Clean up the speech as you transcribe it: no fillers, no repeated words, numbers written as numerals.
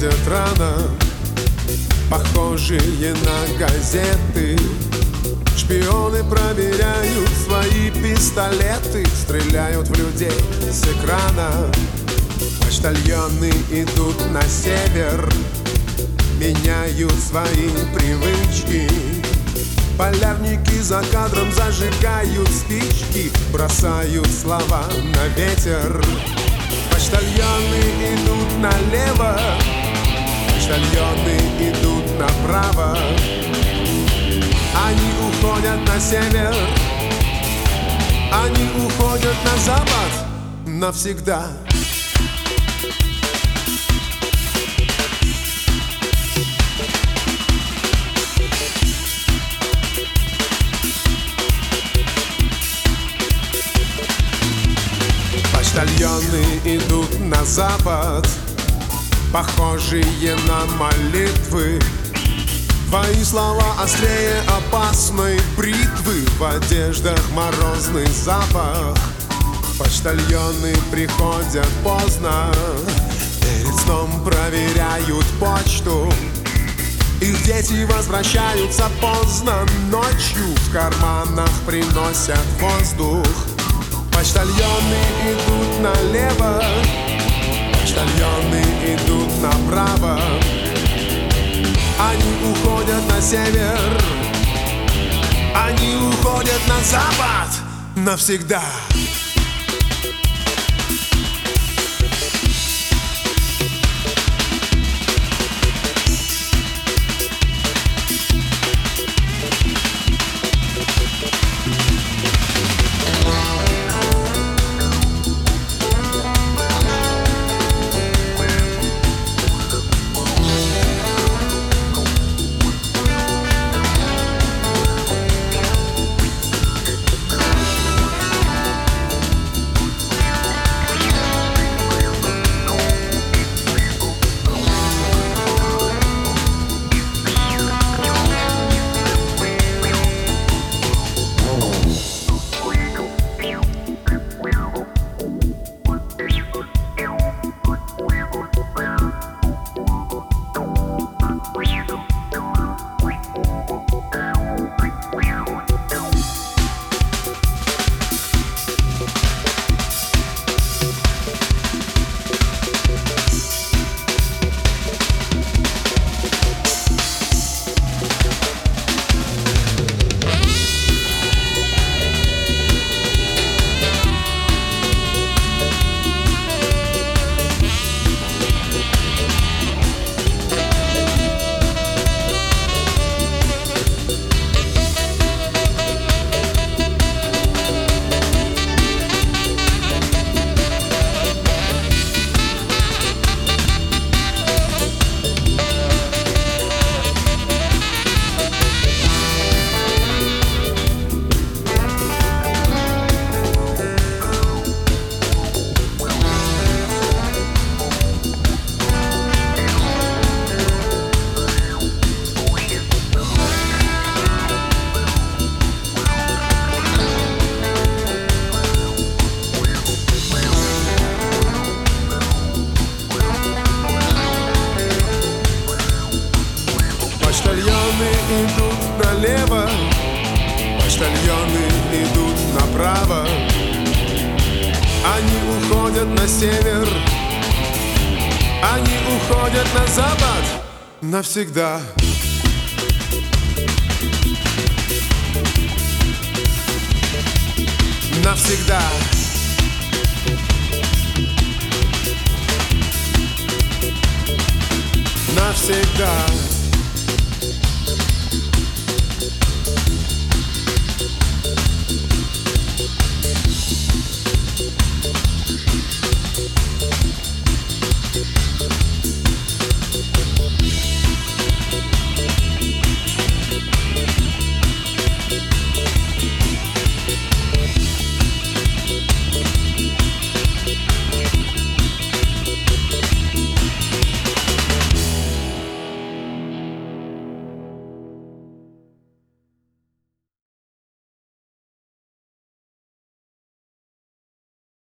приходят рано, похожие на газеты. Шпионы проверяют свои пистолеты, стреляют в людей с экрана. Почтальоны идут на север, меняют свои привычки. Полярники за кадром зажигают спички, бросают слова на ветер. Почтальоны идут налево, почтальоны идут направо. Они уходят на север, они уходят на запад навсегда. Почтальоны идут на запад, похожие на молитвы. Твои слова острее опасной бритвы, в одеждах морозный запах. Почтальоны приходят поздно, перед сном проверяют почту. Их дети возвращаются поздно ночью, в карманах приносят воздух. Почтальоны идут налево, почтальоны идут направо. Они уходят на север, они уходят на запад навсегда. Почтальоны идут налево, почтальоны идут направо. Они уходят на север, они уходят на запад навсегда. Навсегда. Навсегда.